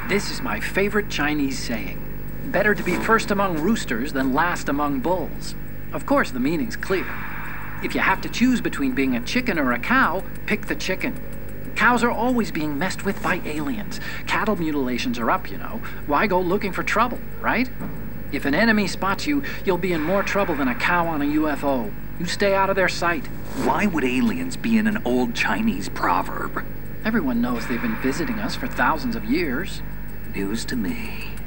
This is my favorite Chinese saying. Better to be first among roosters than last among bulls. Of course, the meaning's clear. If you have to choose between being a chicken or a cow, pick the chicken. Cows are always being messed with by aliens. Cattle mutilations are up, you know. Why go looking for trouble, right? If an enemy spots you, you'll be in more trouble than a cow on a UFO. You stay out of their sight. Why would aliens be in an old Chinese proverb? Everyone knows they've been visiting us for thousands of years. News to me.